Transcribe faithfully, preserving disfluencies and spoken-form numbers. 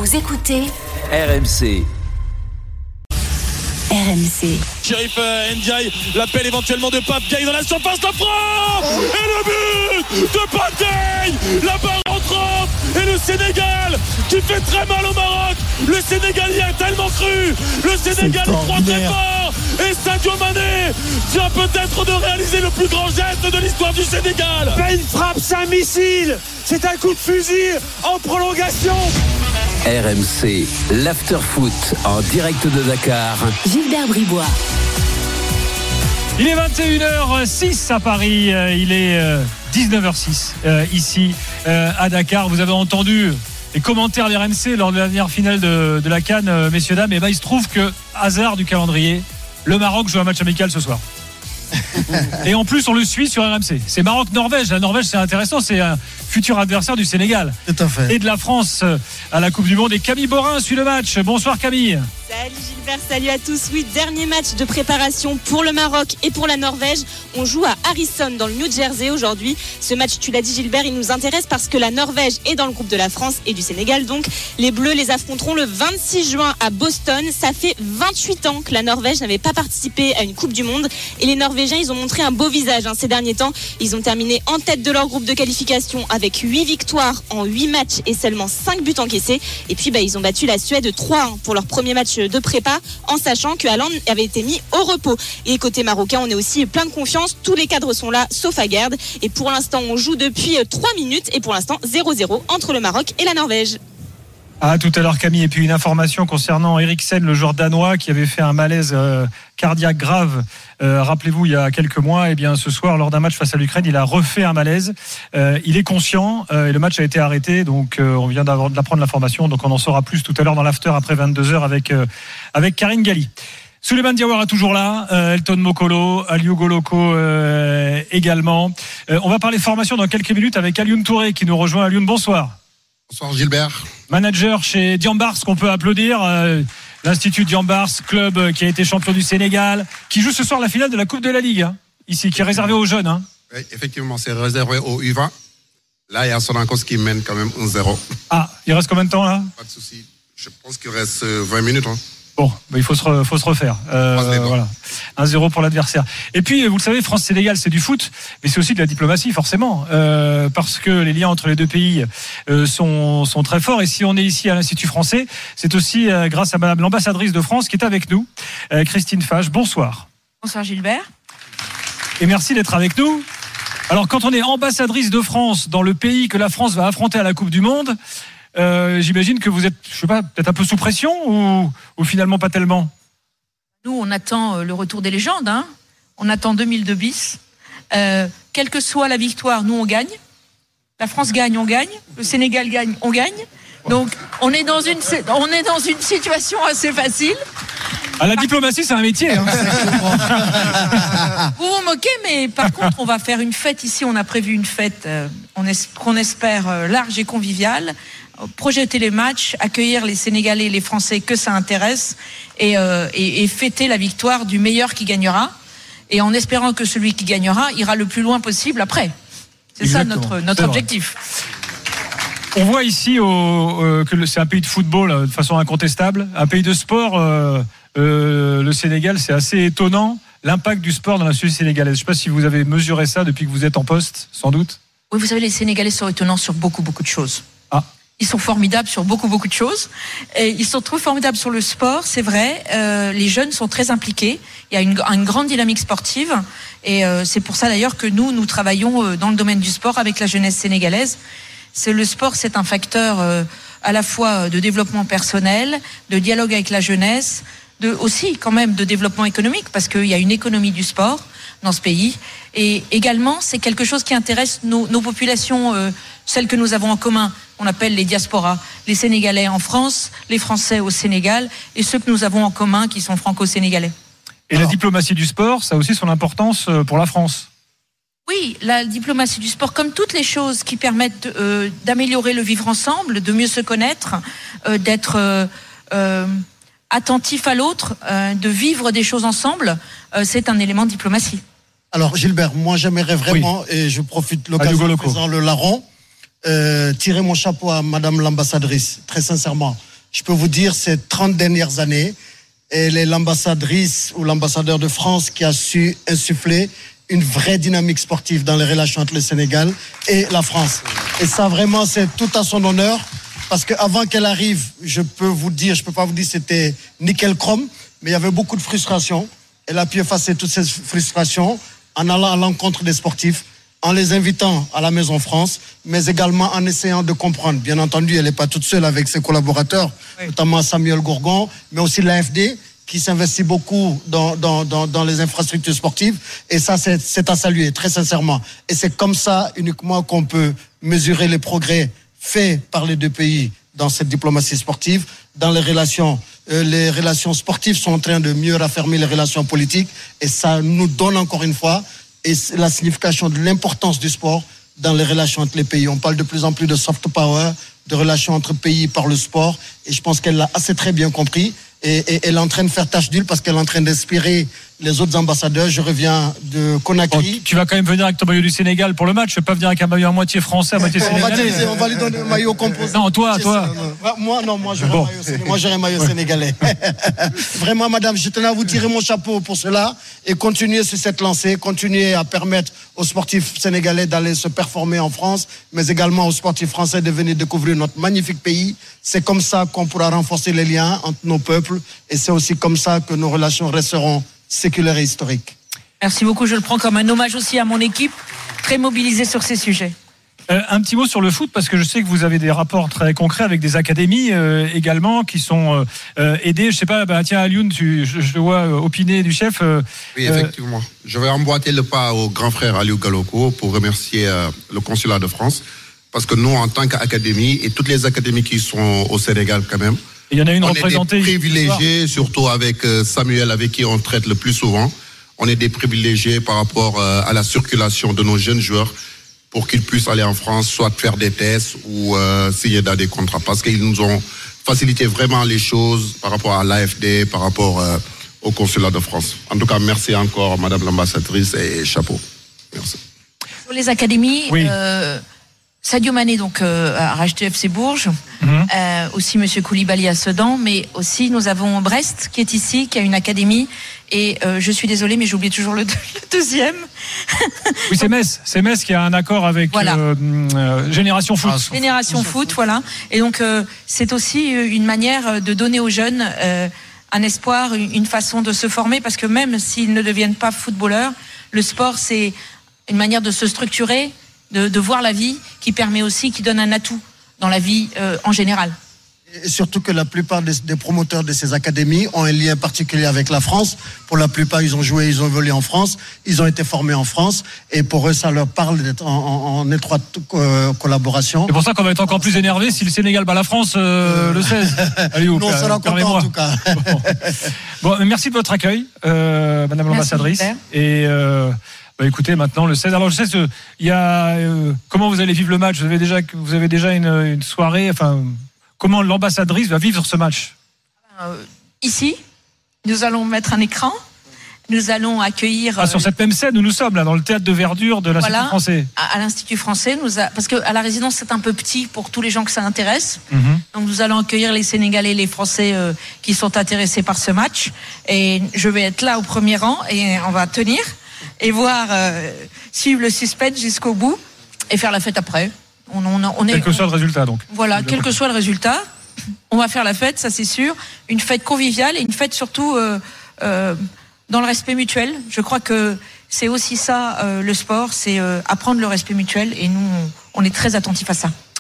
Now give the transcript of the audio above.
Vous écoutez R M C. R M C. Chérif euh, Ndiaye, l'appel éventuellement de Pape Gueye dans la surface de frappe et le but de Pape Gueye, la barre entrante et le Sénégal qui fait très mal au Maroc. Le Sénégal y a tellement cru, le Sénégal y croit très fort et Sadio Mané vient peut-être de réaliser le plus grand geste de l'histoire du Sénégal. Pas une frappe, c'est un missile, c'est un coup de fusil en prolongation. R M C, l'after-foot en direct de Dakar. Gilbert Bribois. Il est vingt et une heures six à Paris, il est dix-neuf heures six ici à Dakar. Vous avez entendu les commentaires d'R M C lors de la dernière finale de, de la CAN, messieurs, dames. Et ben, il se trouve que, hasard du calendrier, le Maroc joue un match amical ce soir. Et en plus on le suit sur R M C. C'est Maroc-Norvège. La Norvège, c'est intéressant, c'est un futur adversaire du Sénégal. Tout à fait. Et de la France à la Coupe du Monde. Et Camille Borin suit le match. Bonsoir Camille. Salut Gilbert, salut à tous. Oui, dernier match de préparation pour le Maroc et pour la Norvège. On joue à Harrison dans le New Jersey aujourd'hui. Ce match, tu l'as dit Gilbert, il nous intéresse parce que la Norvège est dans le groupe de la France et du Sénégal. Donc les Bleus les affronteront le vingt-six juin à Boston. Ça fait vingt-huit ans que la Norvège n'avait pas participé à une Coupe du Monde. Et les Norvégiens, ils ont montré un beau visage hein, ces derniers temps. Ils ont terminé en tête de leur groupe de qualification avec huit victoires en huit matchs et seulement cinq buts encaissés. Et puis bah, ils ont battu la Suède trois un pour leur premier match de prépa, en sachant que Haaland avait été mis au repos. Et côté marocain, on est aussi plein de confiance. Tous les cadres sont là, sauf Aguerd. Et pour l'instant, on joue depuis trois minutes. Et pour l'instant, zéro zéro entre le Maroc et la Norvège. Ah, tout à l'heure Camille. Et puis une information concernant Eriksen, le joueur danois qui avait fait un malaise euh, cardiaque grave, euh, rappelez-vous, il y a quelques mois. Et bien ce soir, lors d'un match face à l'Ukraine, il a refait un malaise. Euh, il est conscient euh, et le match a été arrêté. Donc euh, on vient d'avoir, d'apprendre l'information. Donc on en saura plus tout à l'heure dans l'after après vingt-deux heures avec, euh, avec Karine Galli. Souleymane Diawara toujours là, euh, Elton Mokolo, Aliou Goloko euh, également. Euh, on va parler formation dans quelques minutes avec Alioune Touré qui nous rejoint. Alioune, bonsoir. Bonsoir Gilbert. Manager chez Diambars, qu'on peut applaudir, euh, l'Institut Diambars, club qui a été champion du Sénégal, qui joue ce soir la finale de la Coupe de la Ligue, hein, ici, qui est réservé aux jeunes. Hein. Oui, effectivement, c'est réservé aux U vingt. Là, il y a Sonancos qui mène quand même un zéro. Ah, il reste combien de temps là ? Pas de souci. Je pense qu'il reste vingt minutes. Hein. Bon, bah il faut se, re, faut se refaire. Euh, voilà. un zéro pour l'adversaire. Et puis, vous le savez, France-Sénégal, c'est du foot, mais c'est aussi de la diplomatie, forcément, euh, parce que les liens entre les deux pays euh, sont, sont très forts. Et si on est ici à l'Institut français, c'est aussi euh, grâce à Madame l'ambassadrice de France qui est avec nous, euh, Christine Fage. Bonsoir. Bonsoir Gilbert. Et merci d'être avec nous. Alors, quand on est ambassadrice de France dans le pays que la France va affronter à la Coupe du Monde, Euh, j'imagine que vous êtes, je sais pas, peut-être un peu sous pression ou, ou finalement pas tellement. Nous, on attend le retour des légendes. Hein. On attend deux mille deux bis. Euh, quelle que soit la victoire, nous on gagne. La France gagne, on gagne. Le Sénégal gagne, on gagne. Donc, on est dans une, on est dans une situation assez facile. Ah, la diplomatie, c'est un métier. Hein. Vous vous moquez, mais par contre, on va faire une fête ici. On a prévu une fête euh, on es, qu'on espère euh, large et conviviale. Projeter les matchs, accueillir les Sénégalais et les Français que ça intéresse et, euh, et, et fêter la victoire du meilleur qui gagnera. Et en espérant que celui qui gagnera ira le plus loin possible après. C'est Exactement. ça notre, notre objectif. On voit ici au, euh, que c'est un pays de football de façon incontestable, un pays de sport. Euh, euh, le Sénégal, c'est assez étonnant l'impact du sport dans la société sénégalaise. Je ne sais pas si vous avez mesuré ça depuis que vous êtes en poste, sans doute. Oui, vous savez, les Sénégalais sont étonnants sur beaucoup, beaucoup de choses. Ah. Ils sont formidables sur beaucoup, beaucoup de choses. Et ils sont trop formidables sur le sport, c'est vrai. Euh, les jeunes sont très impliqués. Il y a une, une grande dynamique sportive. Et euh, c'est pour ça d'ailleurs que nous, nous travaillons dans le domaine du sport avec la jeunesse sénégalaise. C'est, le sport, c'est un facteur euh, à la fois de développement personnel, de dialogue avec la jeunesse, de, aussi quand même de développement économique, parce qu'il y a une économie du sport dans ce pays. Et également, c'est quelque chose qui intéresse nos, nos populations, euh, celles que nous avons en commun, on appelle les diasporas, les Sénégalais en France, les Français au Sénégal, et ceux que nous avons en commun qui sont franco-sénégalais. Et Alors, la diplomatie du sport, ça a aussi son importance pour la France. Oui, la diplomatie du sport, comme toutes les choses qui permettent euh, d'améliorer le vivre ensemble, de mieux se connaître, euh, d'être euh, euh, attentif à l'autre, euh, de vivre des choses ensemble, euh, c'est un élément de diplomatie. Alors Gilbert, moi j'aimerais vraiment, oui. et je profite de l'occasion de présenter le larron, euh, tirer mon chapeau à Madame l'ambassadrice, très sincèrement. je peux vous dire, ces trente dernières années, elle est l'ambassadrice ou l'ambassadeur de France qui a su insuffler une vraie dynamique sportive dans les relations entre le Sénégal et la France. Et ça, vraiment, c'est tout à son honneur. Parce qu'avant qu'elle arrive, je peux vous dire, je peux pas vous dire c'était nickel chrome, mais il y avait beaucoup de frustration. Elle a pu effacer toutes ces frustrations en allant à l'encontre des sportifs, en les invitant à la Maison France, mais également en essayant de comprendre. Bien entendu, elle n'est pas toute seule avec ses collaborateurs, oui. notamment Samuel Gourgon, mais aussi l'A F D, qui s'investit beaucoup dans, dans, dans, dans les infrastructures sportives. Et ça, c'est, c'est à saluer, très sincèrement. Et c'est comme ça uniquement qu'on peut mesurer les progrès faits par les deux pays dans cette diplomatie sportive, dans les relations. Euh, les relations sportives sont en train de mieux raffermir les relations politiques. Et ça nous donne encore une fois et la signification de l'importance du sport dans les relations entre les pays. On parle de plus en plus de soft power, de relations entre pays par le sport, et je pense qu'elle l'a assez très bien compris, et, et elle est en train de faire tâche d'huile parce qu'elle est en train d'inspirer les autres ambassadeurs. Je reviens de Conakry. Bon, tu vas quand même venir avec ton maillot du Sénégal pour le match, tu vas pas venir avec un maillot à moitié français, à moitié sénégalais. On va, on va lui donner un maillot composé. Non, toi, toi. Non, moi, non, moi, j'aurais bon. un maillot, moi, j'aurais un maillot sénégalais. Vraiment, madame, je tenais à vous tirer mon chapeau pour cela et continuer sur cette lancée, continuer à permettre aux sportifs sénégalais d'aller se performer en France, mais également aux sportifs français de venir découvrir notre magnifique pays. C'est comme ça qu'on pourra renforcer les liens entre nos peuples, et c'est aussi comme ça que nos relations resteront séculaires et historiques. Merci beaucoup, je le prends comme un hommage aussi à mon équipe, très mobilisée sur ces sujets. Euh, un petit mot sur le foot, parce que je sais que vous avez des rapports très concrets avec des académies euh, également qui sont euh, aidées. Je sais pas, bah, tiens, Alioune, tu, je, je te vois euh, opiner du chef. Euh, oui, effectivement. Euh... Je vais emboîter le pas au grand frère Aliou Galoko pour remercier euh, le consulat de France, parce que nous, en tant qu'académie, et toutes les académies qui sont au Sénégal quand même, il y en a une on représentée. On est des privilégiés, surtout avec euh, Samuel, avec qui on traite le plus souvent. On est des privilégiés par rapport euh, à la circulation de nos jeunes joueurs pour qu'ils puissent aller en France, soit faire des tests ou euh, signer dans des contrats. Parce qu'ils nous ont facilité vraiment les choses par rapport à l'A F D, par rapport euh, au consulat de France. En tout cas, merci encore, Madame l'ambassadrice, et chapeau. Merci. Sur les académies, oui. euh, Sadio Mané donc euh, a racheté F C Bourges, mmh. euh, aussi Monsieur Koulibaly à Sedan, mais aussi nous avons Brest qui est ici, qui a une académie, et euh, je suis désolée mais j'oublie toujours le, deux, le deuxième. Oui, c'est Metz, c'est Metz qui a un accord avec voilà. euh, euh, Génération Foot. Ah, Génération Foot, foot, voilà. Et donc euh, c'est aussi une manière de donner aux jeunes euh, un espoir, une façon de se former, parce que même s'ils ne deviennent pas footballeurs, le sport c'est une manière de se structurer. De, de voir la vie, qui permet aussi, qui donne un atout dans la vie euh, en général. Et surtout que la plupart des, des promoteurs de ces académies ont un lien particulier avec la France. Pour la plupart, ils ont joué, ils ont évolué en France, ils ont été formés en France, et pour eux, ça leur parle d'être en, en, en étroite euh, collaboration. C'est pour ça qu'on va être encore plus énervé si le Sénégal bat la France euh, le seize. Allez, nous, on sera contents en tout cas. Bon. Bon, merci de votre accueil, euh, Madame l'ambassadrice. Et euh, Bah écoutez, maintenant le seize. Alors je sais, il y a euh, comment vous allez vivre le match. Vous avez déjà, vous avez déjà une, une soirée. Enfin, comment l'ambassadrice va vivre ce match? euh, Ici, nous allons mettre un écran. Nous allons accueillir. Ah, sur cette même scène où nous sommes là, dans le théâtre de verdure de l'Institut voilà, français. À, à l'Institut français, nous a, parce que à la résidence c'est un peu petit pour tous les gens que ça intéresse. Mm-hmm. Donc nous allons accueillir les Sénégalais, et les Français euh, qui sont intéressés par ce match. Et je vais être là au premier rang et on va tenir. Et voir, euh, suivre le suspense jusqu'au bout et faire la fête après. On, on, on est, quel que soit le résultat, donc. Voilà, quel que soit le résultat, on va faire la fête, ça c'est sûr. Une fête conviviale et une fête surtout euh, euh, dans le respect mutuel. Je crois que c'est aussi ça, euh, le sport, c'est euh, apprendre le respect mutuel, et nous, on, on est très attentifs à ça.